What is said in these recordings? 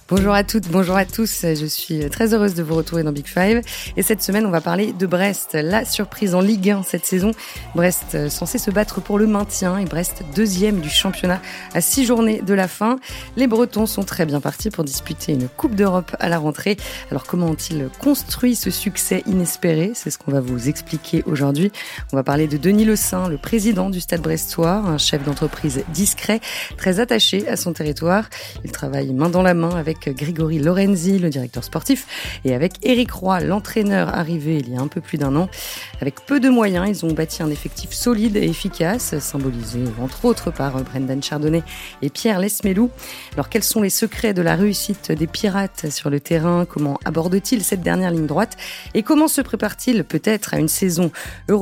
Bonjour à toutes, bonjour à tous. Je suis très heureuse de vous retrouver dans Big Five. Et cette semaine, on va parler de Brest, la surprise en Ligue 1 cette saison. Brest censé se battre pour le maintien et Brest deuxième du championnat à 6 journées de la fin. Les Bretons sont très bien partis pour disputer une Coupe d'Europe à la rentrée. Alors comment ont-ils construit ce succès inespéré ? C'est ce qu'on va vous expliquer aujourd'hui. On va parler de Denis Lessein, le président du Stade Brestois, un chef d'entreprise discret, très attaché à son territoire. Il travaille main dans la main avec Grégory Lorenzi, le directeur sportif, et avec Éric Roy, l'entraîneur arrivé il y a un peu plus d'un an. Avec peu de moyens, ils ont bâti un effectif solide et efficace, symbolisé entre autres par Brendan Chardonnay et Pierre Lesmelou. Alors quels sont les secrets de la réussite des Pirates sur le terrain ? Comment abordent-ils cette dernière ligne droite ? Et comment se préparent-ils peut-être à une saison européenne ?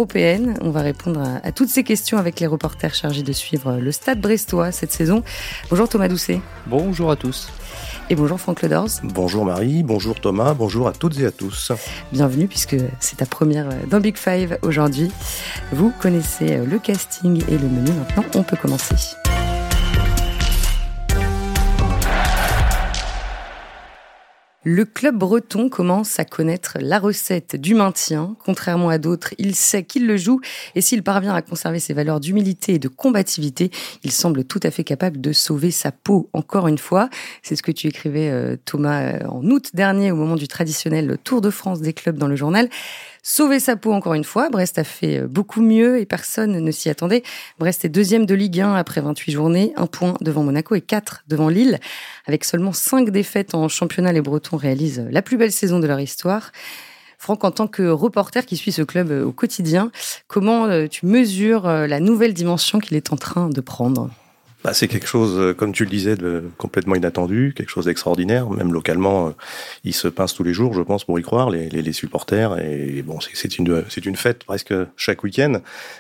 On va répondre à toutes ces questions avec les reporters chargés de suivre le Stade Brestois cette saison. Bonjour Thomas Doucet. Bonjour à tous. Et bonjour Franck Ledors. Bonjour Marie, bonjour Thomas, bonjour à toutes et à tous. Bienvenue puisque c'est ta première dans Big Five aujourd'hui. Vous connaissez le casting et le menu, maintenant on peut commencer. Le club breton commence à connaître la recette du maintien. Contrairement à d'autres, il sait qu'il le joue et s'il parvient à conserver ses valeurs d'humilité et de combativité, il semble tout à fait capable de sauver sa peau encore une fois. C'est ce que tu écrivais, Thomas, en août dernier au moment du traditionnel Tour de France des clubs dans le journal. Sauver sa peau encore une fois, Brest a fait beaucoup mieux et personne ne s'y attendait. Brest est deuxième de Ligue 1 après 28 journées, 1 point devant Monaco et 4 devant Lille. Avec seulement 5 défaites en championnat, les Bretons réalisent la plus belle saison de leur histoire. Franck, en tant que reporter qui suit ce club au quotidien, comment tu mesures la nouvelle dimension qu'il est en train de prendre ? C'est quelque chose, comme tu le disais, de complètement inattendu, quelque chose d'extraordinaire. Même localement, ils se pincent tous les jours, je pense, pour y croire, les supporters. Et bon, c'est une fête presque chaque week-end.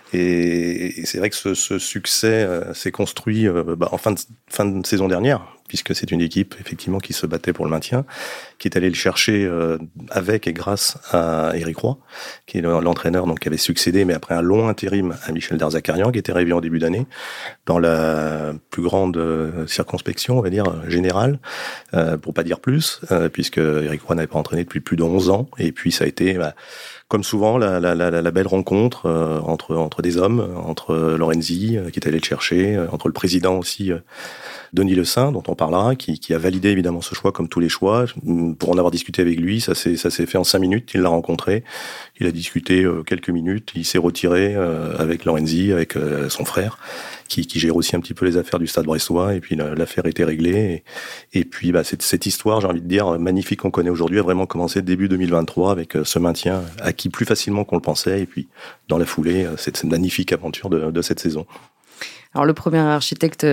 Et c'est vrai que ce succès s'est construit en fin de saison dernière, puisque c'est une équipe effectivement qui se battait pour le maintien, qui est allée le chercher avec et grâce à Éric Roy, qui est l'entraîneur donc qui avait succédé, mais après un long intérim à Michel Darzacarian, qui était arrivé en début d'année, dans la plus grande circonspection, on va dire, générale, pour pas dire plus, puisque Éric Roy n'avait pas entraîné depuis plus de 11 ans, et puis ça a été... comme souvent, la belle rencontre entre des hommes, entre Lorenzi, qui est allé le chercher, entre le président aussi, Denis Lessein, dont on parlera, qui a validé évidemment ce choix comme tous les choix. Pour en avoir discuté avec lui, ça s'est fait en 5 minutes, il l'a rencontré, il a discuté quelques minutes, il s'est retiré avec Lorenzi, avec son frère, qui gère aussi un petit peu les affaires du Stade Brestois, et puis l'affaire était réglée. Et puis cette histoire, j'ai envie de dire, magnifique qu'on connaît aujourd'hui, a vraiment commencé début 2023 avec ce maintien acquis plus facilement qu'on le pensait, et puis dans la foulée, cette magnifique aventure de cette saison. Alors le premier architecte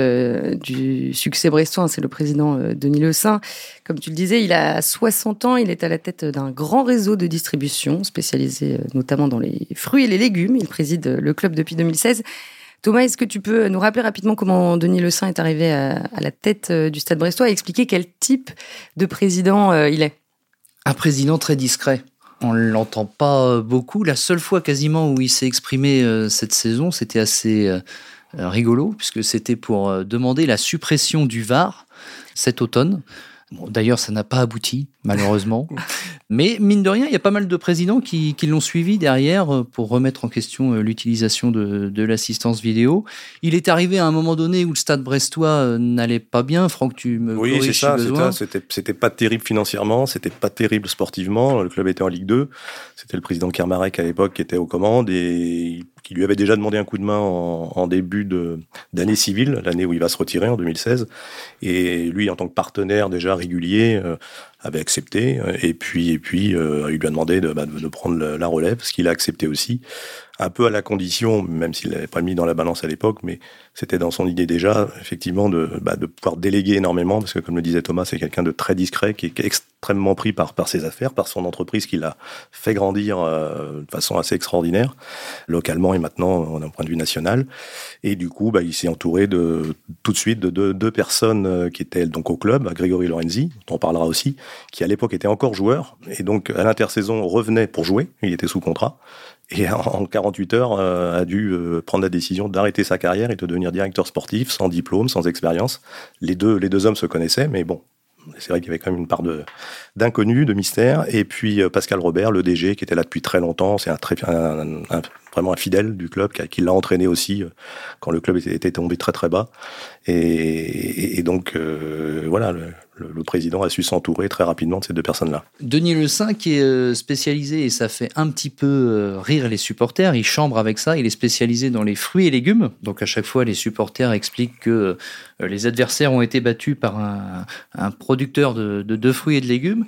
du succès brestois, c'est le président Denis Lessein. Comme tu le disais, il a 60 ans, il est à la tête d'un grand réseau de distribution spécialisé notamment dans les fruits et les légumes. Il préside le club depuis 2016. Thomas, est-ce que tu peux nous rappeler rapidement comment Denis Lessein est arrivé à la tête du Stade Brestois et expliquer quel type de président il est ? Un président très discret. On ne l'entend pas beaucoup. La seule fois quasiment où il s'est exprimé cette saison, c'était assez rigolo, puisque c'était pour demander la suppression du VAR cet automne. Bon, d'ailleurs, ça n'a pas abouti, malheureusement. Mais mine de rien, il y a pas mal de présidents qui l'ont suivi derrière pour remettre en question l'utilisation de l'assistance vidéo. Il est arrivé à un moment donné où le Stade Brestois n'allait pas bien. Franck, tu me corriges si besoin. C'était pas terrible financièrement, c'était pas terrible sportivement. Le club était en Ligue 2. C'était le président Kermarek à l'époque qui était aux commandes et qui lui avait déjà demandé un coup de main en début d'année civile, l'année où il va se retirer en 2016. Et lui, en tant que partenaire déjà régulier, avait accepté. Et puis, il lui a demandé de prendre la relève, ce qu'il a accepté aussi. Un peu à la condition, même s'il l'avait pas mis dans la balance à l'époque, mais c'était dans son idée déjà, effectivement, de pouvoir déléguer énormément, parce que comme le disait Thomas, c'est quelqu'un de très discret, qui est extrêmement pris par ses affaires, par son entreprise, qui l'a fait grandir de façon assez extraordinaire, localement et maintenant d'un point de vue national. Et du coup, il s'est entouré tout de suite de deux personnes qui étaient donc au club, Grégory Lorenzi, dont on parlera aussi, qui à l'époque était encore joueur, et donc à l'intersaison revenait pour jouer, il était sous contrat. Et en 48 heures, a dû prendre la décision d'arrêter sa carrière et de devenir directeur sportif, sans diplôme, sans expérience. Les deux hommes se connaissaient, mais bon, C'est vrai qu'il y avait quand même une part d'inconnu, de mystère. Et puis Pascal Robert, le DG, qui était là depuis très longtemps. C'est vraiment un fidèle du club, qui l'a entraîné aussi quand le club était tombé très très bas. Et donc, voilà, le président a su s'entourer très rapidement de ces deux personnes-là. Denis Le Saint, qui est spécialisé, et ça fait un petit peu rire les supporters, il chambre avec ça, il est spécialisé dans les fruits et légumes. Donc à chaque fois, les supporters expliquent que les adversaires ont été battus par un producteur de fruits et de légumes.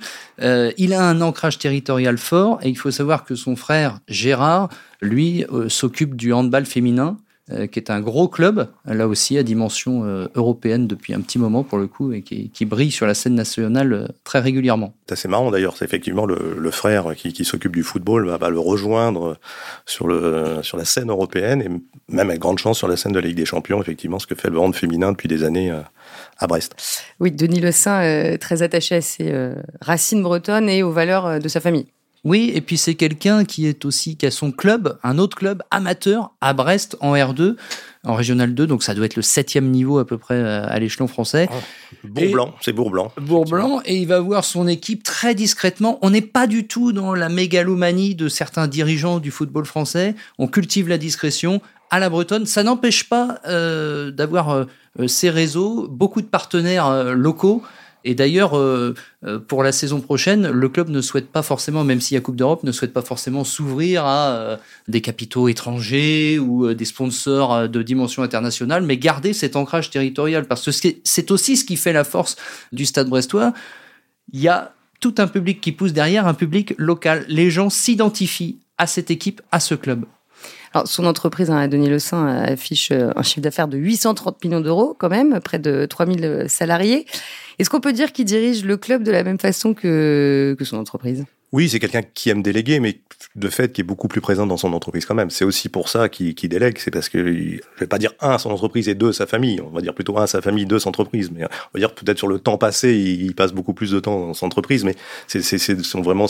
Il a un ancrage territorial fort, et il faut savoir que son frère Gérard, lui, s'occupe du handball féminin, qui est un gros club, là aussi à dimension européenne depuis un petit moment pour le coup, et qui brille sur la scène nationale très régulièrement. C'est assez marrant d'ailleurs, c'est effectivement le frère qui s'occupe du football va le rejoindre sur la scène européenne, et même avec grande chance sur la scène de la Ligue des Champions, effectivement, ce que fait le hand féminin depuis des années à Brest. Oui, Denis Le Saint, très attaché à ses racines bretonnes et aux valeurs de sa famille. Oui, et puis c'est quelqu'un qui a son club, un autre club amateur à Brest en R2, en Régional 2, donc ça doit être le 7e niveau à peu près à l'échelon français. Bourblanc, c'est Bourblanc. Bourblanc, et il va voir son équipe très discrètement. On n'est pas du tout dans la mégalomanie de certains dirigeants du football français. On cultive la discrétion à la bretonne. Ça n'empêche pas d'avoir ces réseaux, beaucoup de partenaires locaux. Et d'ailleurs, pour la saison prochaine, le club ne souhaite pas forcément, même s'il y a Coupe d'Europe, ne souhaite pas forcément s'ouvrir à des capitaux étrangers ou des sponsors de dimension internationale, mais garder cet ancrage territorial. Parce que c'est aussi ce qui fait la force du Stade brestois. Il y a tout un public qui pousse derrière, un public local. Les gens s'identifient à cette équipe, à ce club. Alors, son entreprise, Denis Le Saint, affiche un chiffre d'affaires de 830 millions d'euros, quand même, près de 3000 salariés. Est-ce qu'on peut dire qu'il dirige le club de la même façon que son entreprise ? Oui, c'est quelqu'un qui aime déléguer, mais de fait qui est beaucoup plus présent dans son entreprise quand même. C'est aussi pour ça qu'il délègue, c'est parce que, je vais pas dire 1 son entreprise et 2 sa famille, on va dire plutôt 1 sa famille, 2 son entreprise, mais on va dire peut-être sur le temps passé, il passe beaucoup plus de temps dans son entreprise, mais c'est vraiment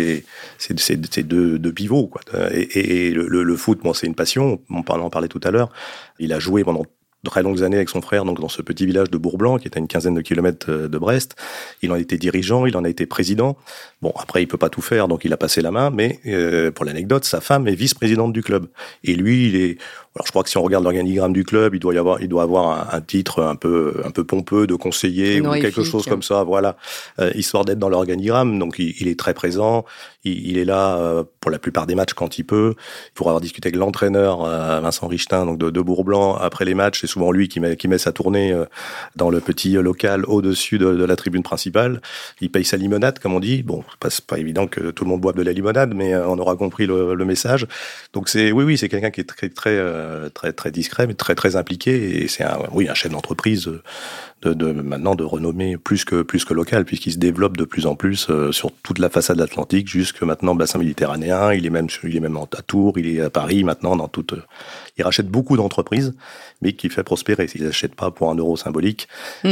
ces deux pivots, quoi. Et le foot, bon, c'est une passion, on en parlait tout à l'heure, il a joué pendant très longues années avec son frère, donc dans ce petit village de Bourblanc, qui est à une quinzaine de kilomètres de Brest. Il en a été dirigeant, il en a été président. Bon, après, il peut pas tout faire, donc il a passé la main, mais pour l'anecdote, sa femme est vice-présidente du club. Et lui, alors je crois que si on regarde l'organigramme du club, il doit avoir un titre un peu pompeux de conseiller ou quelque chose comme ça, voilà, histoire d'être dans l'organigramme. Donc il est très présent, il est là pour la plupart des matchs quand il peut. Pour avoir discuté avec l'entraîneur Vincent Richtin, donc de Bourblanc, après les matchs, c'est souvent lui qui met sa tournée dans le petit local au-dessus de la tribune principale. Il paye sa limonade, comme on dit. Bon, c'est pas évident que tout le monde boive de la limonade, mais on aura compris le message. Donc c'est c'est quelqu'un qui est très discret, mais très impliqué, et c'est un chef d'entreprise maintenant de renommée plus que locale, puisqu'il se développe de plus en plus sur toute la façade atlantique, jusque maintenant bassin méditerranéen. Il est même à Tours, il est à Paris maintenant, il rachète beaucoup d'entreprises, mais qui fait prospérer. Il n'achète pas pour 1 euro symbolique.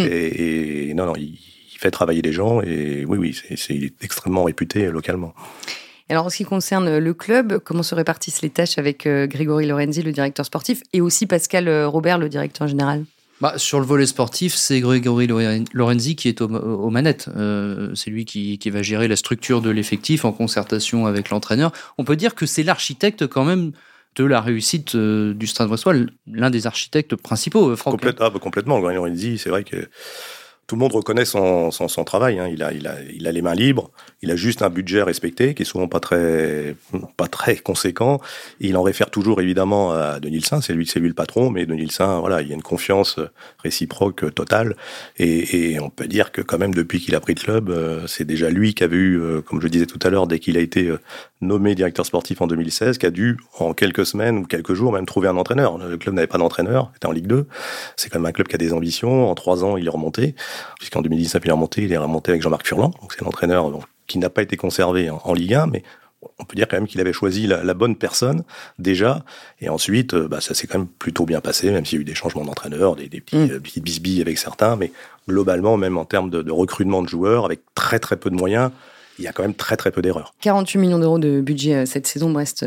Et non, il fait travailler les gens, et il est extrêmement réputé localement. Alors, en ce qui concerne le club, comment se répartissent les tâches avec Grégory Lorenzi, le directeur sportif, et aussi Pascal Robert, le directeur général ? Sur le volet sportif, c'est Grégory Lorenzi qui est aux manettes. C'est lui qui va gérer la structure de l'effectif en concertation avec l'entraîneur. On peut dire que c'est l'architecte quand même de la réussite du Stade brestois, l'un des architectes principaux, Franck. Complètement. Grégory Lorenzi, c'est vrai que tout le monde reconnaît son travail, hein. Il a les mains libres. Il a juste un budget respecté, qui est souvent pas très conséquent. Et il en réfère toujours, évidemment, à Denis Le Saint. C'est lui le patron, mais Denis Le Saint, voilà, il y a une confiance réciproque totale. Et on peut dire que quand même, depuis qu'il a pris le club, c'est déjà lui qui avait eu, comme je disais tout à l'heure, dès qu'il a été nommé directeur sportif en 2016, qui a dû, en quelques semaines ou quelques jours, même trouver un entraîneur. Le club n'avait pas d'entraîneur, il était en Ligue 2. C'est quand même un club qui a des ambitions. En 3 ans, il est remonté. Puisqu'en 2019, il est remonté avec Jean-Marc Furlan. Donc c'est l'entraîneur qui n'a pas été conservé en Ligue 1, mais on peut dire quand même qu'il avait choisi la bonne personne déjà. Et ensuite, ça s'est quand même plutôt bien passé, même s'il y a eu des changements d'entraîneurs, des petites bisbilles avec certains. Mais globalement, même en termes de recrutement de joueurs, avec très très peu de moyens, il y a quand même très très peu d'erreurs. 48 millions d'euros de budget cette saison, Brest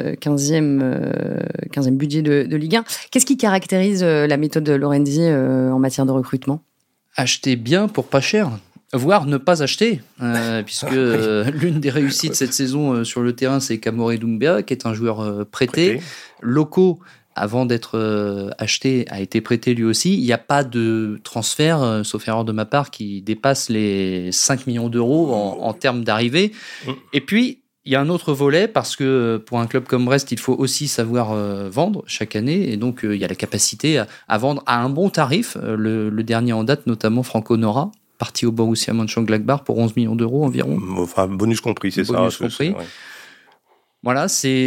15e budget de Ligue 1. Qu'est-ce qui caractérise la méthode de Lorenzi en matière de recrutement ? Acheter bien pour pas cher. voire ne pas acheter, puisque l'une des réussites cette saison sur le terrain, c'est Kamore Doumbia, qui est un joueur prêté. Loko, avant d'être acheté, a été prêté lui aussi. Il n'y a pas de transfert, sauf erreur de ma part, qui dépasse les 5 millions d'euros en termes d'arrivée. Et puis, il y a un autre volet, parce que pour un club comme Brest, il faut aussi savoir vendre chaque année. Et donc, il y a la capacité à vendre à un bon tarif. Le dernier en date, notamment Franco Nora, parti au Borussia Mönchengladbach pour 11 millions d'euros environ. Enfin, bonus compris, c'est bonus ça. Compris. Voilà,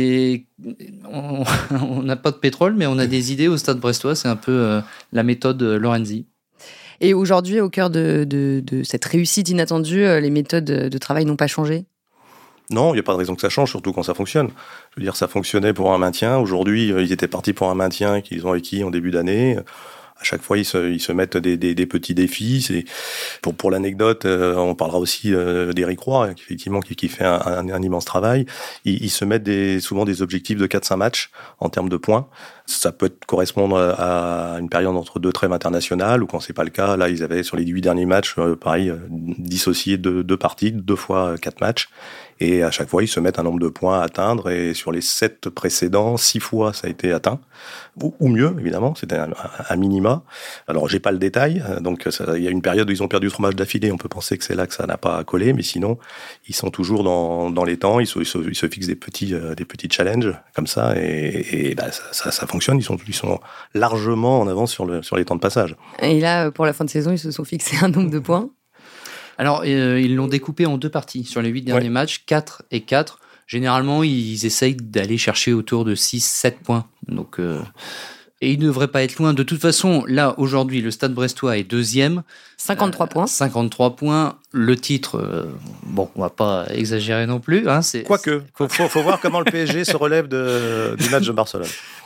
on n'a pas de pétrole, mais on a des idées au Stade brestois. C'est un peu la méthode Lorenzi. Et aujourd'hui, au cœur de cette réussite inattendue, les méthodes de travail n'ont pas changé ? Non, il n'y a pas de raison que ça change, surtout quand ça fonctionne. Je veux dire, ça fonctionnait pour un maintien. Aujourd'hui, ils étaient partis pour un maintien qu'ils ont acquis en début d'année. À chaque fois, ils se mettent des petits défis. C'est pour l'anecdote, on parlera aussi d'Éric Roy, effectivement, qui fait un immense travail. Ils se mettent souvent des objectifs de 4-5 matchs en termes de points. Ça peut correspondre à une période entre 2 trêves internationales, ou quand c'est pas le cas, là, ils avaient sur les 8 derniers matchs, pareil, dissocié 2 parties, 2 fois 4 matchs. Et à chaque fois, ils se mettent un nombre de points à atteindre. Et sur les 7 précédents, 6 fois, ça a été atteint. Ou mieux, évidemment. C'était un minima. Alors, j'ai pas le détail. Donc, il y a une période où ils ont perdu 3 matchs d'affilée. On peut penser que c'est là que ça n'a pas collé. Mais sinon, ils sont toujours dans les temps. Ils se fixent des petits challenges comme ça. Et bah, ça fonctionne. Ils sont largement en avance sur les temps de passage. Et là, pour la fin de saison, ils se sont fixés un nombre de points. Alors, ils l'ont découpé en 2 parties. Sur les 8 derniers matchs, 4 et 4. Généralement, ils essayent d'aller chercher autour de 6-7 points. Donc, et ils ne devraient pas être loin. De toute façon, là, aujourd'hui, le Stade brestois est 2e. 53 points. 53 points. Le titre, bon, on ne va pas exagérer non plus. Hein, Quoique, faut voir comment le PSG se relève du match de Barcelone.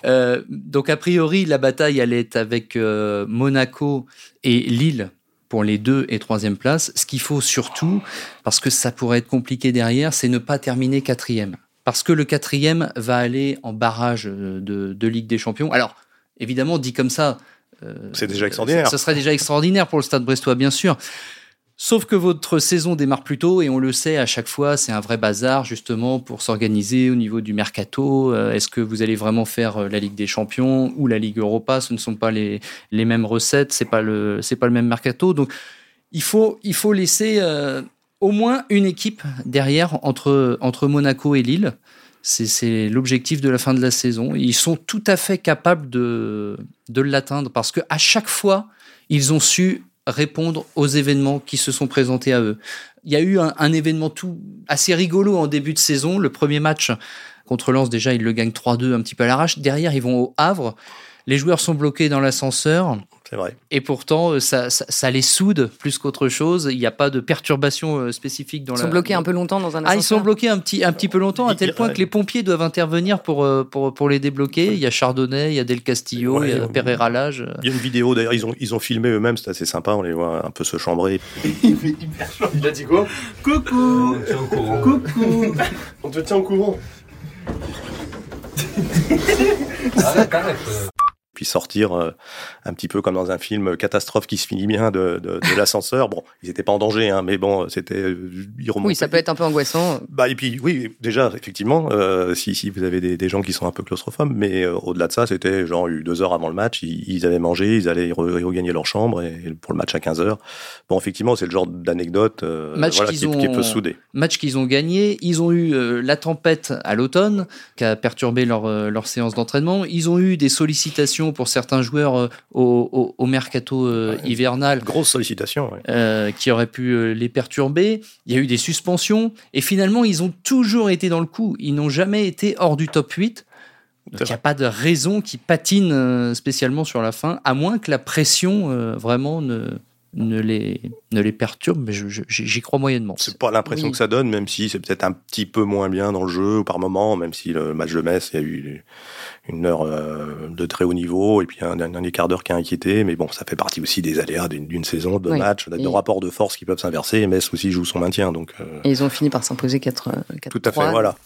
Donc, a priori, la bataille allait être avec Monaco et Lille pour les 2 et 3e places. Ce qu'il faut surtout, parce que ça pourrait être compliqué derrière, c'est ne pas terminer 4e. Parce que le 4e va aller en barrage de Ligue des Champions. Alors, évidemment, dit comme ça, c'est déjà extraordinaire. Ça serait déjà extraordinaire pour le Stade brestois, bien sûr. Sauf que votre saison démarre plus tôt, et on le sait, à chaque fois, c'est un vrai bazar, justement, pour s'organiser au niveau du mercato. Est-ce que vous allez vraiment faire la Ligue des Champions ou la Ligue Europa ? Ce ne sont pas les mêmes recettes, c'est pas le même mercato. Donc, il faut laisser au moins une équipe derrière entre Monaco et Lille. C'est l'objectif de la fin de la saison. Ils sont tout à fait capables de l'atteindre, parce qu'à chaque fois, ils ont su répondre aux événements qui se sont présentés à eux. Il y a eu un événement assez rigolo en début de saison. Le premier match contre Lens, déjà, ils le gagnent 3-2 un petit peu à l'arrache. Derrière, ils vont au Havre. Les joueurs sont bloqués dans l'ascenseur. C'est vrai. Et pourtant, ça les soude plus qu'autre chose. Il n'y a pas de perturbation spécifique dans Ils sont bloqués un peu longtemps dans un ascenseur. Ils sont bloqués un petit peu longtemps, à tel point que les pompiers doivent intervenir pour les débloquer. Il y a Chardonnay, il y a Del Castillo, il y a Pereira Lage. Il y a une vidéo, d'ailleurs, ils ont filmé eux-mêmes, c'est assez sympa, on les voit un peu se chambrer. Il fait hyper chaud. Il a dit quoi ? Coucou. On te tient au courant. Coucou. On te tient au courant. Arrête. Puis sortir un petit peu comme dans un film catastrophe qui se finit bien de l'ascenseur. Bon, ils n'étaient pas en danger, hein, mais bon, c'était... Oui, ça peut être un peu angoissant. Bah, et puis, oui, déjà, effectivement, si vous avez des gens qui sont un peu claustrophobes, mais au-delà de ça, c'était genre 2 heures avant le match, ils avaient mangé, ils allaient regagner leur chambre, et pour le match à 15 heures. Bon, effectivement, c'est le genre d'anecdote qui peut souder. Match qu'ils ont gagné, ils ont eu la tempête à l'automne, qui a perturbé leur séance d'entraînement, ils ont eu des sollicitations pour certains joueurs au mercato hivernal. Grosse sollicitation. Qui auraient pu les perturber. Il y a eu des suspensions. Et finalement, ils ont toujours été dans le coup. Ils n'ont jamais été hors du top 8. Donc, il n'y a pas de raison qu'ils patinent spécialement sur la fin, à moins que la pression vraiment ne les perturbe, mais j'y crois moyennement. C'est pas l'impression que ça donne, même si c'est peut-être un petit peu moins bien dans le jeu par moment, même si le match de Metz, il y a eu 1 heure de très haut niveau et puis un dernier quart d'heure qui a inquiété, mais bon, ça fait partie aussi des aléas d'une saison, de matchs, de rapports de force qui peuvent s'inverser, et Metz aussi joue son maintien. Donc, Et ils ont fini par s'imposer 4-3. Tout à fait, voilà.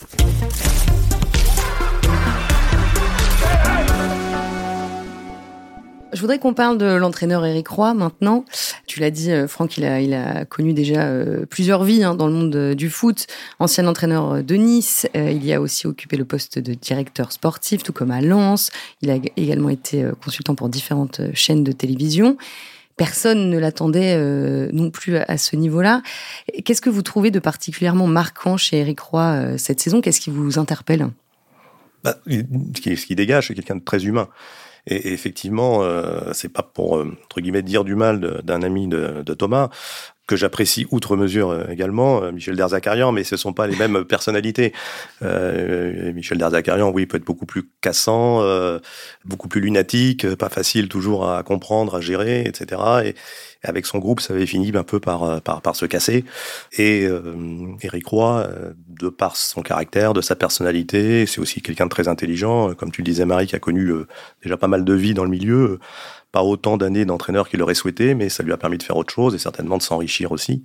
Je voudrais qu'on parle de l'entraîneur Éric Roy maintenant. Tu l'as dit, Franck, il a connu déjà plusieurs vies dans le monde du foot. Ancien entraîneur de Nice, il y a aussi occupé le poste de directeur sportif, tout comme à Lens. Il a également été consultant pour différentes chaînes de télévision. Personne ne l'attendait non plus à ce niveau-là. Qu'est-ce que vous trouvez de particulièrement marquant chez Éric Roy cette saison ? Qu'est-ce qui vous interpelle ? Ce qui dégage, c'est quelqu'un de très humain. Et effectivement, c'est pas pour, entre guillemets, dire du mal d'un ami de Thomas, que j'apprécie outre mesure également, Michel Derzakarian, mais ce sont pas les mêmes personnalités. Michel Derzakarian, oui, peut être beaucoup plus cassant, beaucoup plus lunatique, pas facile toujours à comprendre, à gérer, etc. Et avec son groupe, ça avait fini un peu par se casser. Et Éric Roy, de par son caractère, de sa personnalité, c'est aussi quelqu'un de très intelligent, comme tu le disais, Marie, qui a connu déjà pas mal de vie dans le milieu. Pas autant d'années d'entraîneur qu'il aurait souhaité, mais ça lui a permis de faire autre chose et certainement de s'enrichir aussi.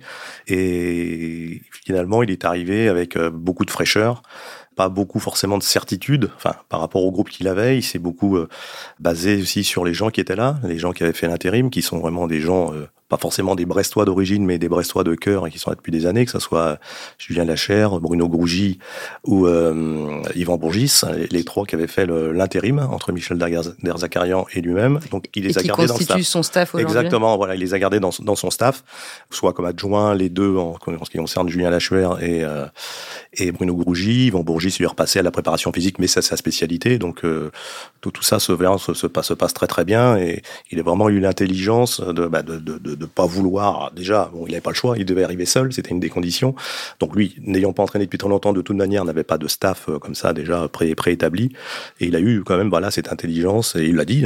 Et finalement, il est arrivé avec beaucoup de fraîcheur, pas beaucoup forcément de certitude. Enfin, par rapport au groupe qu'il avait, il s'est beaucoup basé aussi sur les gens qui étaient là, les gens qui avaient fait l'intérim, qui sont vraiment des gens, pas forcément des Brestois d'origine, mais des Brestois de cœur et qui sont là depuis des années, que ce soit Julien Lachère, Bruno Grougy ou Yvan Bourgis, les trois qui avaient fait l'intérim entre Michel Derzakarian et lui-même. Donc, il les a gardés dans le staff. Qui constitue son staff aujourd'hui. Exactement, voilà, il les a gardés dans son staff, soit comme adjoint, les deux en ce qui concerne Julien Lachère et Bruno Grougy. Yvan Bourgis lui est repassé à la préparation physique, mais c'est sa spécialité. Donc, tout ça se passe très très bien et il a vraiment eu l'intelligence de pas vouloir. Déjà, bon, il n'avait pas le choix, il devait arriver seul, c'était une des conditions. Donc lui, n'ayant pas entraîné depuis très longtemps, de toute manière, n'avait pas de staff comme ça déjà préétabli. Et il a eu quand même cette intelligence, et il l'a dit,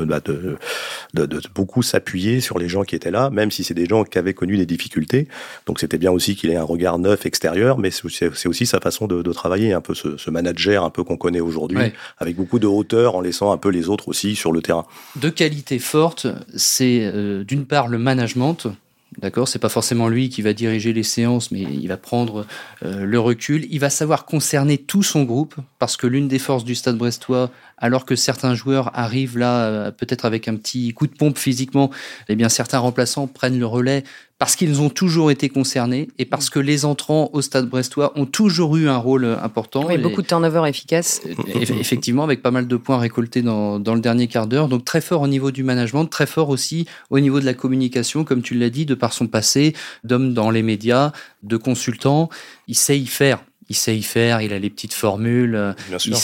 de beaucoup s'appuyer sur les gens qui étaient là, même si c'est des gens qui avaient connu des difficultés. Donc c'était bien aussi qu'il ait un regard neuf extérieur, mais c'est aussi sa façon de travailler, un peu ce manager un peu qu'on connaît aujourd'hui, ouais, avec beaucoup de hauteur, en laissant un peu les autres aussi sur le terrain. De qualité forte, c'est d'une part le management. D'accord, c'est pas forcément lui qui va diriger les séances, mais il va prendre le recul. Il va savoir concerner tout son groupe, parce que l'une des forces du Stade brestois, alors que certains joueurs arrivent là, peut-être avec un petit coup de pompe physiquement, eh bien certains remplaçants prennent le relais parce qu'ils ont toujours été concernés et parce que les entrants au Stade brestois ont toujours eu un rôle important. Oui, beaucoup de turnover efficaces. Effectivement, avec pas mal de points récoltés dans le dernier quart d'heure. Donc très fort au niveau du management, très fort aussi au niveau de la communication, comme tu l'as dit, de par son passé, d'homme dans les médias, de consultant. Il sait y faire, il a les petites formules,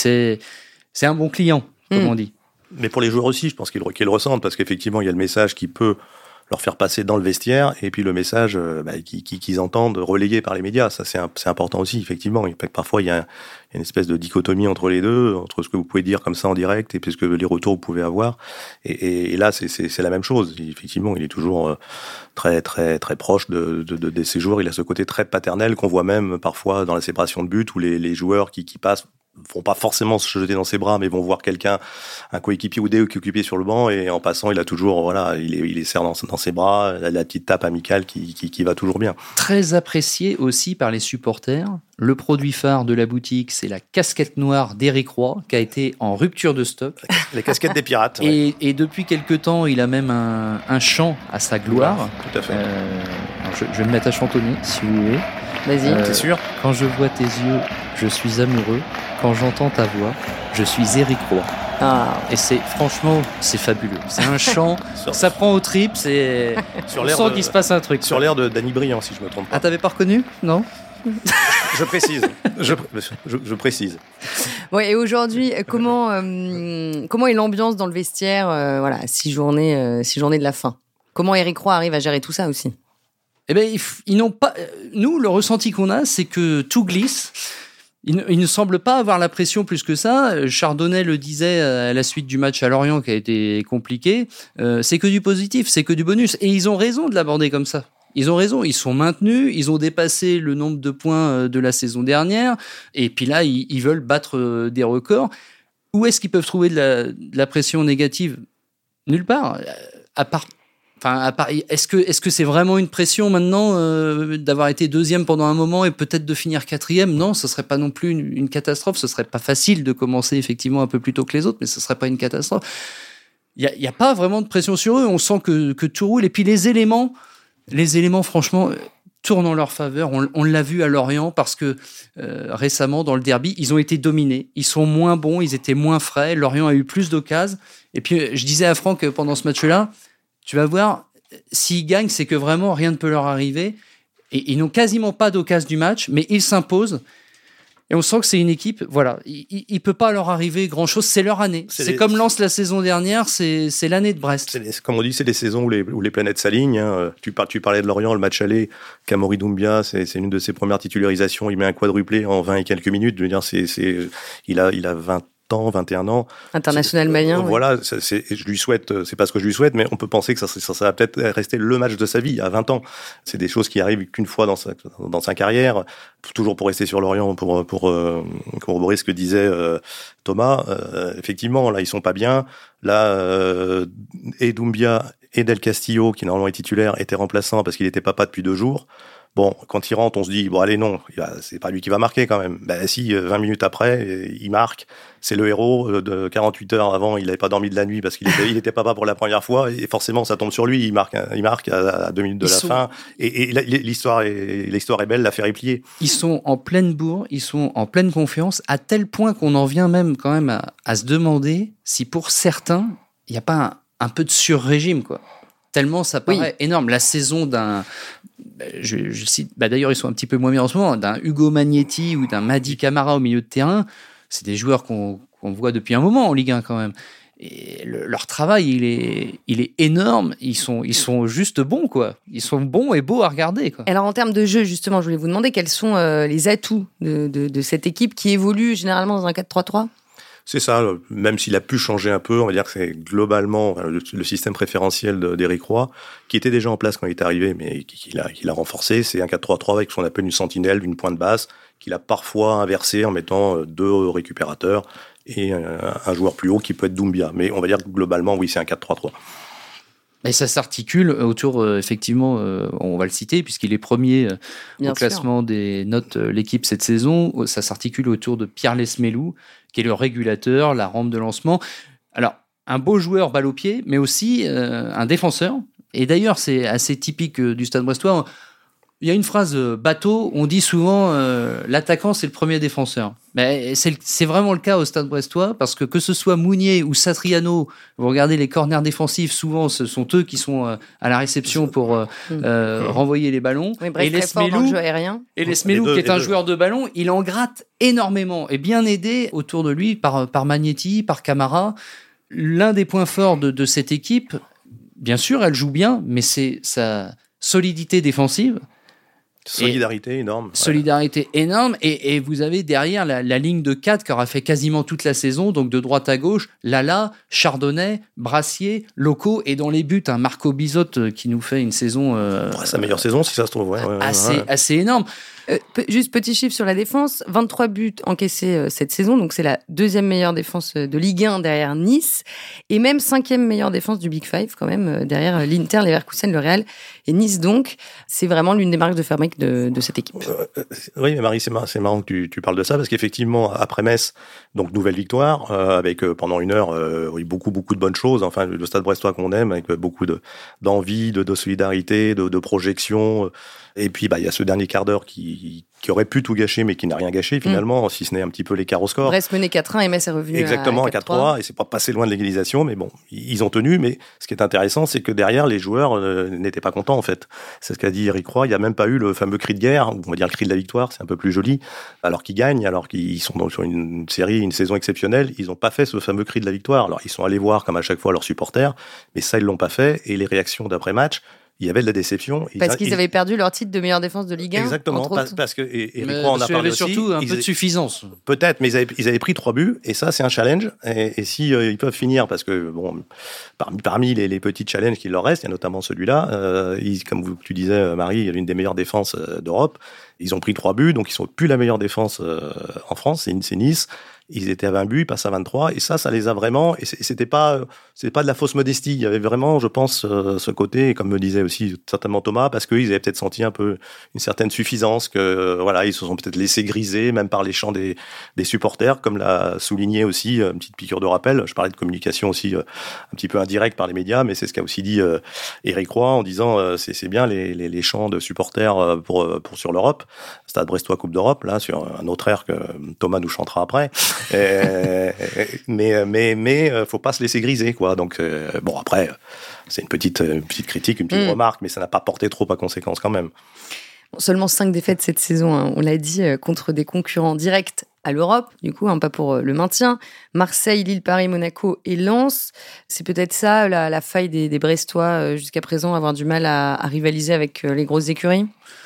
c'est un bon client, comme on dit. Mais pour les joueurs aussi, je pense qu'ils le ressentent, parce qu'effectivement, il y a le message qui peut leur faire passer dans le vestiaire, et puis le message qu'ils entendent relayé par les médias. Ça, c'est important aussi, effectivement. Parfois, il y a une espèce de dichotomie entre les deux, entre ce que vous pouvez dire comme ça en direct et puis ce que les retours vous pouvez avoir. Et là, c'est la même chose. Effectivement, il est toujours très, très, très proche de ses joueurs. Il a ce côté très paternel qu'on voit même parfois dans la séparation de but, où les joueurs qui passent vont pas forcément se jeter dans ses bras, mais vont voir quelqu'un, un coéquipier ou des coéquipiers sur le banc, et en passant, il a toujours, il les serre dans ses bras, la petite tape amicale qui va toujours bien. Très apprécié aussi par les supporters. Le produit phare de la boutique, c'est la casquette noire d'Éric Roy, qui a été en rupture de stock. Les casquettes des pirates. Et depuis quelques temps, il a même un chant à sa gloire. Tout à fait. Je vais me mettre à chantonner, si vous voulez. Vas-y. T'es sûr ? Quand je vois tes yeux, je suis amoureux. Quand j'entends ta voix, je suis Éric Roy. Ah. Et franchement, c'est fabuleux. C'est un chant, ça prend aux tripes, on sent qu'il se passe un truc. Sur l'air de Danny Briand, si je me trompe pas. Ah, t'avais pas reconnu ? Non ? Je précise. Je précise. Bon, et aujourd'hui, comment est l'ambiance dans le vestiaire, 6 journées de la fin ? Comment Éric Roy arrive à gérer tout ça aussi ? Eh bien, ils n'ont pas. Nous, le ressenti qu'on a, c'est que tout glisse. Il ne semble pas avoir la pression plus que ça. Chardonnay le disait à la suite du match à Lorient qui a été compliqué. C'est que du positif, c'est que du bonus. Et ils ont raison de l'aborder comme ça. Ils ont raison, ils sont maintenus, ils ont dépassé le nombre de points de la saison dernière. Et puis là, ils veulent battre des records. Où est-ce qu'ils peuvent trouver de la pression négative ? Nulle part. Est-ce que c'est vraiment une pression maintenant d'avoir été deuxième pendant un moment et peut-être de finir quatrième ? Non, ce serait pas non plus une catastrophe. Ce serait pas facile de commencer effectivement un peu plus tôt que les autres, mais ce serait pas une catastrophe. il y a pas vraiment de pression sur eux. On sent que tout roule. Et puis les éléments, franchement, tournent en leur faveur. On l'a vu à Lorient parce que récemment, dans le derby, ils ont été dominés. Ils sont moins bons, ils étaient moins frais. Lorient a eu plus d'occasions. Et puis, je disais à Franck pendant ce match-là, tu vas voir, s'ils gagnent, c'est que vraiment rien ne peut leur arriver. Et ils n'ont quasiment pas d'occasion du match, mais ils s'imposent. Et on sent que c'est une équipe, voilà, il ne peut pas leur arriver grand-chose, c'est leur année. C'est comme Lens la saison dernière, c'est l'année de Brest. Comme on dit, c'est les saisons où les planètes s'alignent. Hein. Tu parlais de Lorient, le match aller, Kamori Doumbia, c'est une de ses premières titularisations, il met un quadruplé en 20 et quelques minutes. Je veux dire, il a 20 ans, 21 ans. International malien. Voilà, je lui souhaite, c'est pas ce que je lui souhaite, mais on peut penser que ça va peut-être rester le match de sa vie à 20 ans. C'est des choses qui arrivent qu'une fois dans sa carrière. Toujours pour rester sur Lorient, pour corroborer ce que disait Thomas. Effectivement, là, ils sont pas bien. Là, et Doumbia et Del Castillo, qui normalement est titulaire, étaient remplaçants parce qu'il était papa depuis 2 jours. Bon, quand il rentre, on se dit, bon, allez, non, c'est pas lui qui va marquer quand même. Ben si, 20 minutes après, il marque. C'est le héros. De 48 heures avant, il n'avait pas dormi de la nuit parce qu'il était papa pour la première fois. Et forcément, ça tombe sur lui. Il marque à 2 minutes de la fin. Et l'histoire est belle, l'affaire est pliée. Ils sont en pleine bourre, ils sont en pleine confiance, à tel point qu'on en vient même quand même à se demander si pour certains, il n'y a pas un peu de sur-régime, quoi. Tellement ça paraît énorme. La saison d'un, je cite, d'ailleurs ils sont un petit peu moins bien en ce moment, d'un Hugo Magnetti ou d'un Mady Camara au milieu de terrain, c'est des joueurs qu'on voit depuis un moment en Ligue 1 quand même. Et leur travail, il est énorme. Ils sont juste bons, quoi. Ils sont bons et beaux à regarder, quoi. Alors en termes de jeu, justement, je voulais vous demander quels sont les atouts de cette équipe qui évolue généralement dans un 4-3-3. C'est ça, même s'il a pu changer un peu, on va dire que c'est globalement le système préférentiel d'Éric Roy, qui était déjà en place quand il est arrivé, mais qu'il a renforcé. C'est un 4-3-3 avec ce qu'on appelle une sentinelle, une pointe basse, qu'il a parfois inversé en mettant 2 récupérateurs et un joueur plus haut qui peut être Doumbia. Mais on va dire que globalement, oui, c'est un 4-3-3. Et ça s'articule autour, effectivement, on va le citer, puisqu'il est premier au classement des notes l'équipe cette saison. Ça s'articule autour de Pierre Lesmelou, qui est le régulateur, la rampe de lancement. Alors, un beau joueur balle au pied, mais aussi un défenseur. Et d'ailleurs, c'est assez typique du Stade brestois. Il y a une phrase bateau, on dit souvent l'attaquant, c'est le premier défenseur. Mais c'est vraiment le cas au Stade brestois, parce que ce soit Mounier ou Satriano, vous regardez les corners défensifs, souvent ce sont eux qui sont à la réception pour renvoyer les ballons. Oui, bref, et Lesmelou, qui est un joueur de ballon, il en gratte énormément, et bien aidé autour de lui par Magnetti, par Camara. L'un des points forts de cette équipe, bien sûr, elle joue bien, mais c'est sa solidité défensive. Solidarité énorme. Solidarité énorme. Et vous avez derrière la ligne de 4 qui aura fait quasiment toute la saison, donc de droite à gauche, Lala, Chardonnay, Brassier, Loco, et dans les buts, Marco Bizotte qui nous fait une saison... sa meilleure saison, si ça se trouve. Assez énorme. Juste petit chiffre sur la défense, 23 buts encaissés cette saison, donc c'est la 2e meilleure défense de Ligue 1 derrière Nice, et même 5e meilleure défense du Big Five quand même, derrière l'Inter, Leverkusen, le Real et Nice. Donc c'est vraiment l'une des marques de fabrique de cette équipe. Oui, mais Marie, c'est marrant que tu parles de ça, parce qu'effectivement, après Metz, donc nouvelle victoire, avec pendant 1 heure beaucoup de bonnes choses, enfin le Stade brestois qu'on aime, avec beaucoup d'envie, de solidarité, de projection. Et puis, il y a ce dernier quart d'heure qui aurait pu tout gâcher, mais qui n'a rien gâché finalement, si ce n'est un petit peu l'écart au score. Brest menait 4-1 et Metz est revenu exactement à 4-3. Et c'est pas passé loin de l'égalisation, mais bon, ils ont tenu. Mais ce qui est intéressant, c'est que derrière, les joueurs n'étaient pas contents, en fait. C'est ce qu'a dit Éric Roy. Il n'y a même pas eu le fameux cri de guerre, on va dire le cri de la victoire, c'est un peu plus joli. Alors qu'ils gagnent, alors qu'ils sont sur une saison exceptionnelle, ils n'ont pas fait ce fameux cri de la victoire. Alors, ils sont allés voir, comme à chaque fois, leurs supporters, mais ça, ils l'ont pas fait. Et les réactions d'après-match, il y avait de la déception. Parce qu'ils avaient perdu leur titre de meilleure défense de Ligue 1. Exactement, parce que Éric Roy en a parlé aussi. Surtout un peu de suffisance. Peut-être, mais ils avaient pris 3 buts, et ça, c'est un challenge. Et si ils peuvent finir, parce que bon, parmi les petits challenges qu'il leur reste, il y a notamment celui-là. Comme tu disais, Marie, il y a l'une des meilleures défenses d'Europe. Ils ont pris 3 buts, donc ils sont plus la meilleure défense en France. C'est Nice. ils étaient à 20 buts, ils passent à 23, et ça les a vraiment, et c'était pas de la fausse modestie, il y avait vraiment, je pense, ce côté, comme me disait aussi certainement Thomas, parce qu'ils avaient peut-être senti un peu une certaine suffisance, que voilà, ils se sont peut-être laissés griser, même par les chants des supporters, comme l'a souligné aussi, une petite piqûre de rappel, je parlais de communication aussi un petit peu indirecte par les médias, mais c'est ce qu'a aussi dit Éric Roy, en disant c'est bien les chants de supporters pour sur l'Europe, Stade Brestois Coupe d'Europe, là, sur un autre air que Thomas nous chantera après. Mais faut pas se laisser griser, quoi. Donc bon, après c'est une petite critique, une petite remarque, mais ça n'a pas porté trop à conséquence quand même. Seulement 5 défaites cette saison, hein, on l'a dit, contre des concurrents directs à l'Europe, du coup, pas pour le maintien. Marseille, Lille, Paris, Monaco et Lens. C'est peut-être ça la faille des Brestois jusqu'à présent, avoir du mal à rivaliser avec les grosses écuries.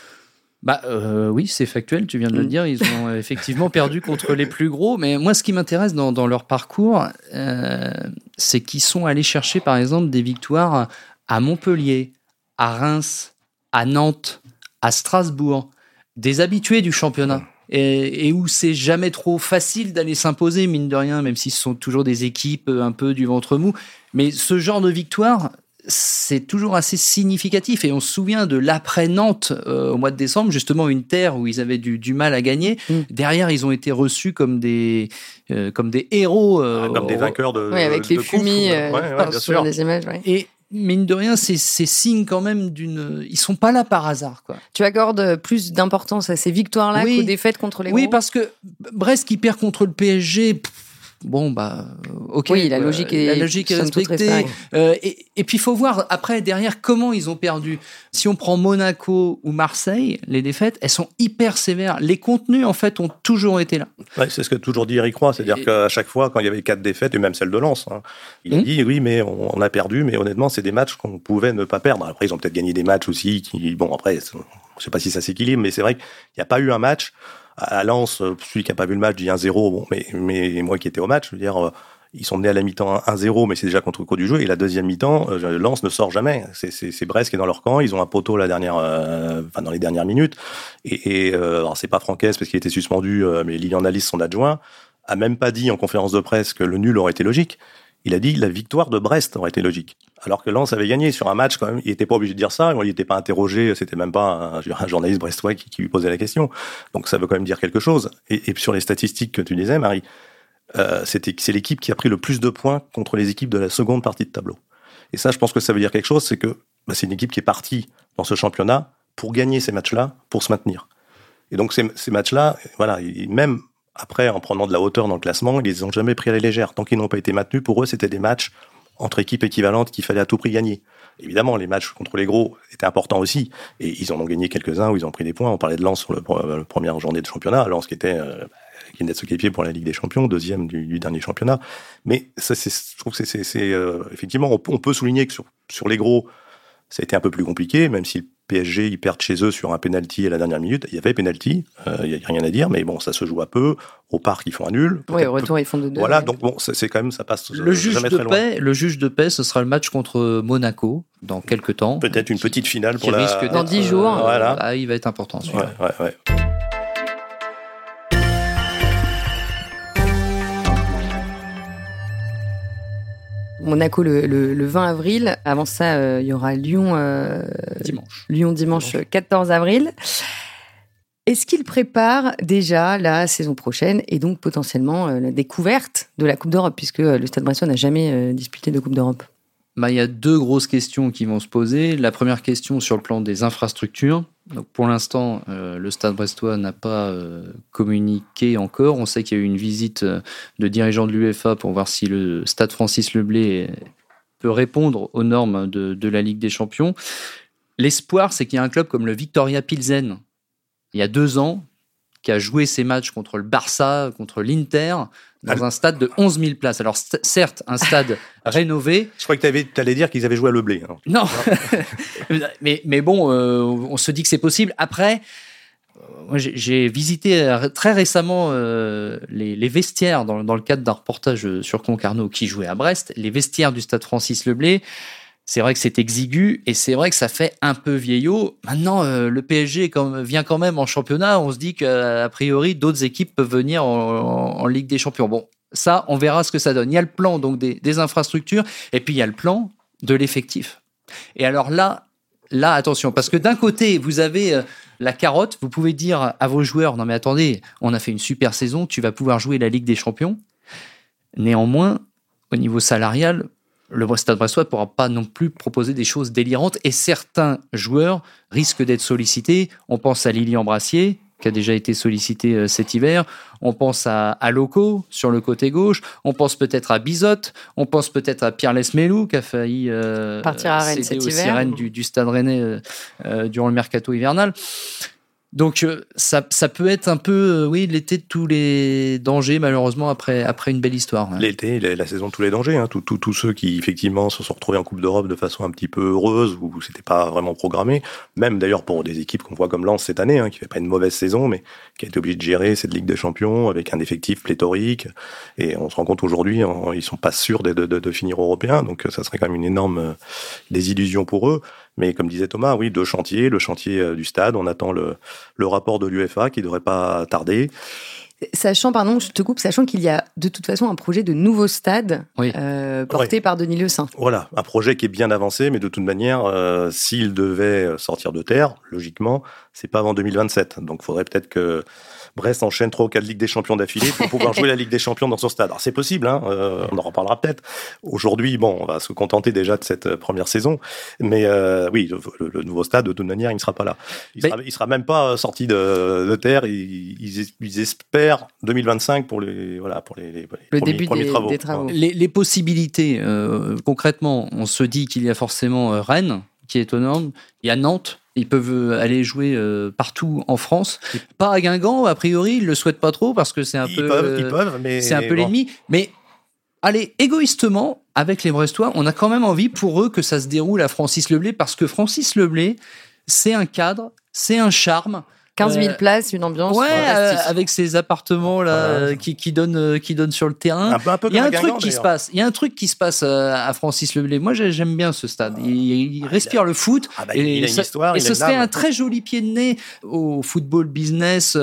Oui, c'est factuel, tu viens de le dire, ils ont effectivement perdu contre les plus gros, mais moi ce qui m'intéresse dans leur parcours, c'est qu'ils sont allés chercher par exemple des victoires à Montpellier, à Reims, à Nantes, à Strasbourg, des habitués du championnat, et où c'est jamais trop facile d'aller s'imposer, mine de rien, même si ce sont toujours des équipes un peu du ventre mou, mais ce genre de victoire, c'est toujours assez significatif, et on se souvient de l'après-Nantes au mois de décembre, justement une terre où ils avaient du mal à gagner. Derrière, ils ont été reçus comme des héros. Comme des vainqueurs de avec les fumis sur les images. Ouais. Et mine de rien, c'est signe quand même ils sont pas là par hasard, quoi. Tu accordes plus d'importance à ces victoires-là qu'aux défaites contre les gros. Oui, parce que Brest qui perd contre le PSG... ok. Oui, la logique est respectée. Et puis, il faut voir après, derrière, comment ils ont perdu. Si on prend Monaco ou Marseille, les défaites, elles sont hyper sévères. Les contenus, en fait, ont toujours été là. Ouais, c'est ce que toujours dit Éric Roy. C'est-à-dire qu'à chaque fois, quand il y avait 4 défaites, et même celle de Lens, il a dit, oui, mais on a perdu, mais honnêtement, c'est des matchs qu'on pouvait ne pas perdre. Après, ils ont peut-être gagné des matchs aussi après, je sais pas si ça s'équilibre, mais c'est vrai qu'il n'y a pas eu un match. À Lens, celui qui n'a pas vu le match dit 1-0, mais moi qui étais au match, je veux dire, ils sont menés à la mi-temps 1-0, mais c'est déjà contre le cours du jeu, et la deuxième mi-temps, Lens ne sort jamais. C'est Brest qui est dans leur camp, ils ont un poteau dans les dernières minutes, alors c'est pas Franquès parce qu'il était suspendu, mais Lilian Alice, son adjoint, a même pas dit en conférence de presse que le nul aurait été logique. Il a dit que la victoire de Brest aurait été logique. Alors que Lens avait gagné sur un match, quand même. Il n'était pas obligé de dire ça. Il n'était pas interrogé. C'était même pas un journaliste brestois qui lui posait la question. Donc ça veut quand même dire quelque chose. Et sur les statistiques que tu disais, Marie, c'est l'équipe qui a pris le plus de points contre les équipes de la seconde partie de tableau. Et ça, je pense que ça veut dire quelque chose. C'est que c'est une équipe qui est partie dans ce championnat pour gagner ces matchs-là, pour se maintenir. Et donc ces matchs-là, voilà, même après, en prenant de la hauteur dans le classement, ils les ont jamais pris à la légère. Tant qu'ils n'ont pas été maintenus, pour eux, c'était des matchs entre équipes équivalentes qu'il fallait à tout prix gagner. Évidemment, les matchs contre les gros étaient importants aussi. Et ils en ont gagné quelques-uns où ils ont pris des points. On parlait de Lens sur la première journée de championnat. Lens qui venait de se qualifier pour la Ligue des Champions, deuxième du dernier championnat. Mais ça, je trouve que c'est effectivement, on peut souligner que sur les gros, ça a été un peu plus compliqué, même si le PSG, ils perdent chez eux sur un penalty à la dernière minute. Il y avait penalty, il n'y a rien à dire, mais bon, ça se joue à peu. Au parc, ils font un nul. Oui, au retour, ils font 2-2. Voilà, donc bon, c'est quand même, ça passe le juge jamais de très paix, loin. Le juge de paix, ce sera le match contre Monaco dans quelques temps. Peut-être une petite finale pour dans 10 jours. Voilà. Il va être important, celui-là. Ouais. Monaco le 20 avril. Avant ça, il y aura Lyon dimanche 14 avril. Est-ce qu'il prépare déjà la saison prochaine et donc potentiellement la découverte de la Coupe d'Europe, puisque le Stade Brestois n'a jamais disputé de Coupe d'Europe? Il y a 2 grosses questions qui vont se poser. La première question sur le plan des infrastructures. Donc pour l'instant, le Stade Brestois n'a pas communiqué encore. On sait qu'il y a eu une visite de dirigeants de l'UEFA pour voir si le Stade Francis Leblay peut répondre aux normes de la Ligue des Champions. L'espoir, c'est qu'il y a un club comme le Viktoria Pilsen, il y a 2 ans, qui a joué ses matchs contre le Barça, contre l'Inter, dans un stade de 11 000 places. Alors certes, un stade rénové. Je crois que tu allais dire qu'ils avaient joué à Leblay. Alors. Non, mais bon, on se dit que c'est possible. Après, moi, j'ai visité très récemment les vestiaires dans le cadre d'un reportage sur Concarneau qui jouait à Brest, les vestiaires du stade Francis Leblay. c'est vrai que c'est exigu et c'est vrai que ça fait un peu vieillot. Maintenant, le PSG vient quand même en championnat. On se dit qu'a priori, d'autres équipes peuvent venir en Ligue des Champions. Bon, ça, on verra ce que ça donne. Il y a le plan donc des infrastructures et puis il y a le plan de l'effectif. Et alors là, attention, parce que d'un côté, vous avez la carotte. Vous pouvez dire à vos joueurs, non mais attendez, on a fait une super saison, tu vas pouvoir jouer la Ligue des Champions. Néanmoins, au niveau salarial, le Stade Brestois ne pourra pas non plus proposer des choses délirantes et certains joueurs risquent d'être sollicités. On pense à Lilian Brassier, qui a déjà été sollicité cet hiver. On pense à Loco sur le côté gauche. On pense peut-être à Bizotte. On pense peut-être à Pierre Lesmelou, qui a failli partir à Rennes céder cet aux hiver. sirènes du Stade Rennais durant le mercato hivernal. Donc ça peut être un peu l'été de tous les dangers, malheureusement, après une belle histoire. Ouais. L'été, la saison de tous les dangers. Hein. Tous ceux qui, effectivement, se sont retrouvés en Coupe d'Europe de façon un petit peu heureuse, où c'était pas vraiment programmé. Même d'ailleurs pour des équipes qu'on voit comme Lens cette année, qui fait pas une mauvaise saison, mais qui a été obligé de gérer cette Ligue des Champions avec un effectif pléthorique. Et on se rend compte aujourd'hui, ils sont pas sûrs de finir européens. Donc ça serait quand même une énorme désillusion pour eux. Mais comme disait Thomas, oui, le chantier du stade, on attend le rapport de l'UEFA qui devrait pas tarder. Sachant qu'il y a de toute façon un projet de nouveau stade porté par Denis Le Saint. Voilà, un projet qui est bien avancé, mais de toute manière, s'il devait sortir de terre, logiquement, c'est pas avant 2027. Donc il faudrait peut-être que Brest enchaîne 3 ou 4 Ligues des Champions d'affilée pour pouvoir jouer la Ligue des Champions dans son stade. Alors c'est possible, on en reparlera peut-être. Aujourd'hui, on va se contenter déjà de cette première saison, mais oui, le nouveau stade, de toute manière, il ne sera pas là. Il sera même pas sorti de terre. Ils espèrent 2025 pour les premiers travaux. Des travaux. Les possibilités, concrètement, on se dit qu'il y a forcément Rennes, qui est énorme. Il y a Nantes. Ils peuvent aller jouer partout en France. Pas à Guingamp, a priori, ils le souhaitent pas trop parce que c'est un peu l'ennemi. Mais allez, égoïstement, avec les Brestois, on a quand même envie pour eux que ça se déroule à Francis Leblay parce que Francis Leblay, c'est un cadre, c'est un charme. 15 000 places, une ambiance fantastique. Avec ces appartements là qui donnent sur le terrain. Un peu il y a un truc qui se passe. Il y a un truc qui se passe à Francis Leblay. Moi, j'aime bien ce stade. Il respire le foot. Il a une histoire. Et ce serait un très joli pied de nez au football business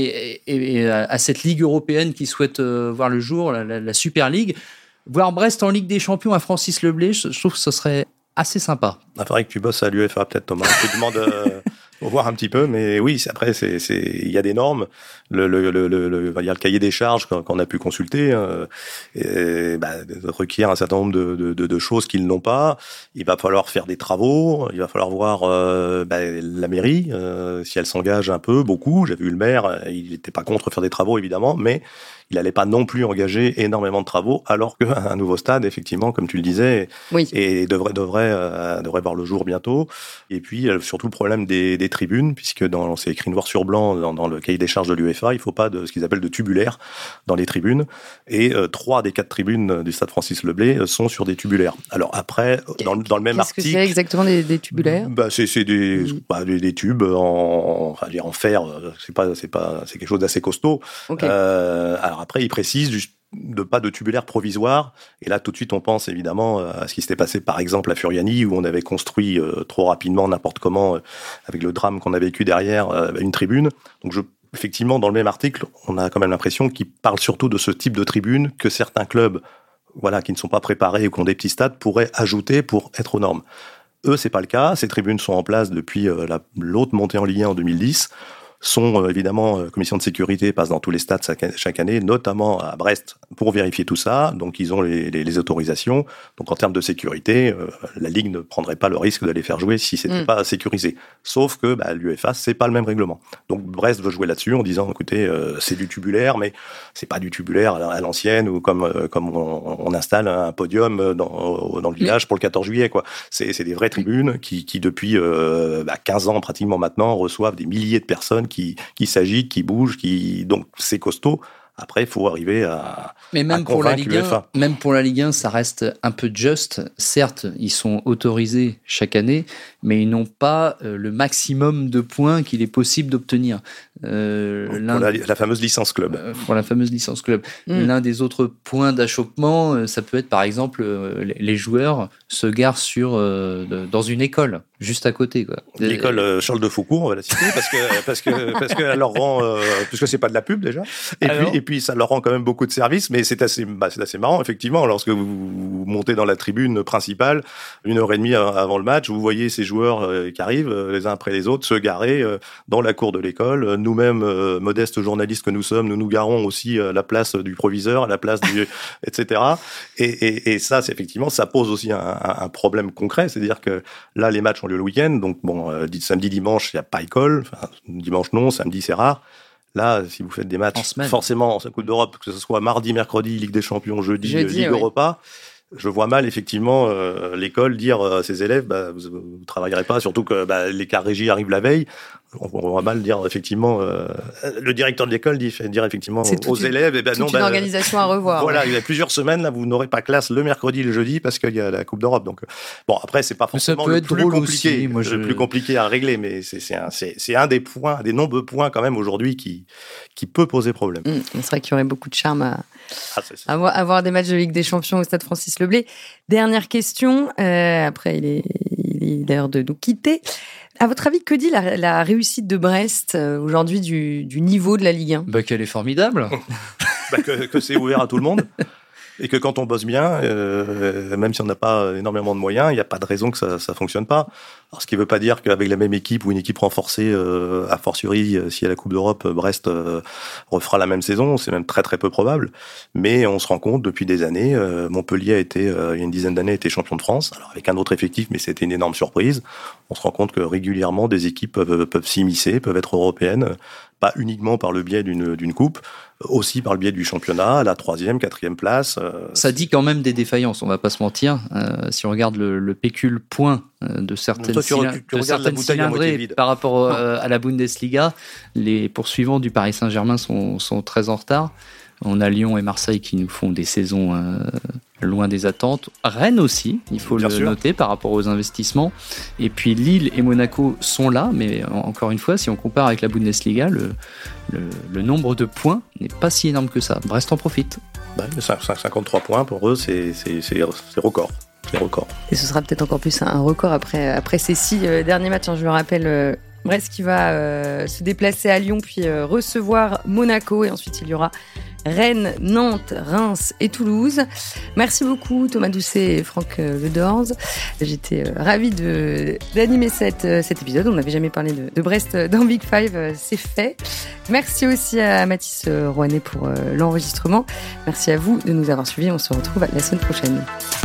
et à cette ligue européenne qui souhaite voir le jour, la Super League. Voir Brest en Ligue des Champions à Francis Leblay, je trouve que ce serait assez sympa. Il faudrait que tu bosses à l'UEFA peut-être, Thomas. Je te demande pour voir un petit peu, mais oui, après il y a des normes. Il y a le cahier des charges qu'on a pu consulter, requiert un certain nombre de choses qu'ils n'ont pas. Il va falloir faire des travaux. Il va falloir voir la mairie si elle s'engage un peu, beaucoup. J'ai vu le maire, il n'était pas contre faire des travaux évidemment, mais il n'allait pas non plus engager énormément de travaux, alors qu'un nouveau stade, effectivement, comme tu le disais, et devrait voir le jour bientôt. Et puis, surtout le problème des tribunes, puisque c'est écrit noir sur blanc dans le cahier des charges de l'UEFA, il ne faut pas ce qu'ils appellent de tubulaires dans les tribunes. Et 3 des 4 tribunes du stade Francis Leblay sont sur des tubulaires. Alors après, dans le même article... Qu'est-ce que c'est exactement des tubulaires ? C'est des tubes en fer. C'est quelque chose d'assez costaud. Okay. Alors après, il précise pas de tubulaire provisoire. Et là, tout de suite, on pense évidemment à ce qui s'était passé, par exemple, à Furiani, où on avait construit trop rapidement, n'importe comment, avec le drame qu'on a vécu derrière, une tribune. Donc, effectivement, dans le même article, on a quand même l'impression qu'il parle surtout de ce type de tribune que certains clubs, qui ne sont pas préparés ou qui ont des petits stades, pourraient ajouter pour être aux normes. Eux, c'est pas le cas. Ces tribunes sont en place depuis l'autre montée en Ligue 1 en 2010. Sont évidemment, commission de sécurité passe dans tous les stades chaque année, notamment à Brest, pour vérifier tout ça. Donc ils ont les autorisations. Donc en termes de sécurité, la Ligue ne prendrait pas le risque d'aller faire jouer si c'était pas sécurisé. Sauf que l'UEFA, c'est pas le même règlement. Donc Brest veut jouer là-dessus en disant, écoutez, c'est du tubulaire, mais c'est pas du tubulaire à l'ancienne ou comme on installe un podium dans le village pour le 14 juillet. C'est des vraies tribunes qui depuis 15 ans pratiquement maintenant reçoivent des milliers de personnes qui s'agitent, qui bougent, donc c'est costaud. Après, il faut arriver à Mais même à pour la convaincre Ligue 1, l'UEFA. même pour la Ligue 1, ça reste un peu juste. Certes, ils sont autorisés chaque année, mais ils n'ont pas le maximum de points qu'il est possible d'obtenir. Pour la fameuse licence club. Pour la fameuse licence club. L'un des autres points d'achoppement, ça peut être par exemple les joueurs se garent dans une école juste à côté, quoi. L'école Charles de Foucault, on va la citer parce que elle leur rend puisque c'est pas de la pub déjà. Et puis ça leur rend quand même beaucoup de services, mais c'est assez marrant effectivement lorsque vous montez dans la tribune principale 1h30 avant le match, vous voyez ces joueurs qui arrivent les uns après les autres se garer dans la cour de l'école. Nous-mêmes modestes journalistes que nous sommes, nous nous garons aussi à la place du proviseur, à la place du etc. Et ça, c'est effectivement, ça pose aussi un problème concret, c'est-à-dire que là les matchs ont lieu le week-end, donc bon, samedi, dimanche, il n'y a pas école, enfin, dimanche non, samedi c'est rare. Là, si vous faites des matchs, forcément, en Coupe d'Europe, que ce soit mardi, mercredi, Ligue des Champions, jeudi Ligue Europa, je vois mal effectivement l'école dire à ses élèves, vous travaillerez pas, surtout que les cas régis arrivent la veille. On voit mal dire effectivement, le directeur de l'école dire effectivement aux élèves, toute une organisation à revoir. Voilà, il y a plusieurs semaines là, vous n'aurez pas classe le mercredi, le jeudi parce qu'il y a la Coupe d'Europe. Donc bon, après c'est pas forcément le plus compliqué, le plus compliqué à régler, mais c'est un des points, des nombreux points quand même aujourd'hui qui peut poser problème. C'est vrai qu'il y aurait beaucoup de charme à avoir des matchs de Ligue des Champions au stade Francis Leblay. Dernière question, après il est l'heure de nous quitter. À votre avis, que dit la réussite de Brest aujourd'hui du niveau de la Ligue 1 ? Qu'elle est formidable. Que c'est ouvert à tout le monde. Et que quand on bosse bien, même si on n'a pas énormément de moyens, il n'y a pas de raison que ça fonctionne pas. Alors, ce qui ne veut pas dire qu'avec la même équipe ou une équipe renforcée, a fortiori, si à la Coupe d'Europe, Brest refera la même saison, c'est même très très peu probable. Mais on se rend compte depuis des années, Montpellier il y a une dizaine d'années, était champion de France, alors avec un autre effectif, mais c'était une énorme surprise. On se rend compte que régulièrement, des équipes peuvent s'immiscer, peuvent être européennes, pas uniquement par le biais d'une coupe, aussi par le biais du championnat, la 3e, 4e place. Ça dit quand même des défaillances, on va pas se mentir. Si on regarde le pécule point de certaines cylindrées par rapport à la Bundesliga, les poursuivants du Paris Saint-Germain sont très en retard. On a Lyon et Marseille qui nous font des saisons loin des attentes. Rennes aussi, il faut le noter par rapport aux investissements. Et puis Lille et Monaco sont là, mais encore une fois, si on compare avec la Bundesliga, le nombre de points n'est pas si énorme que ça. Brest en profite. 53 points pour eux, c'est record. C'est record. Et ce sera peut-être encore plus un record après ces 6 derniers matchs. Je le rappelle, Brest qui va se déplacer à Lyon puis recevoir Monaco, et ensuite il y aura Rennes, Nantes, Reims et Toulouse. Merci beaucoup Thomas Doucet et Franck Ledorz. J'étais ravie d'animer cet épisode. On n'avait jamais parlé de Brest dans Big Five, c'est fait. Merci aussi à Mathis Rouanet pour l'enregistrement. Merci à vous de nous avoir suivis. On se retrouve la semaine prochaine.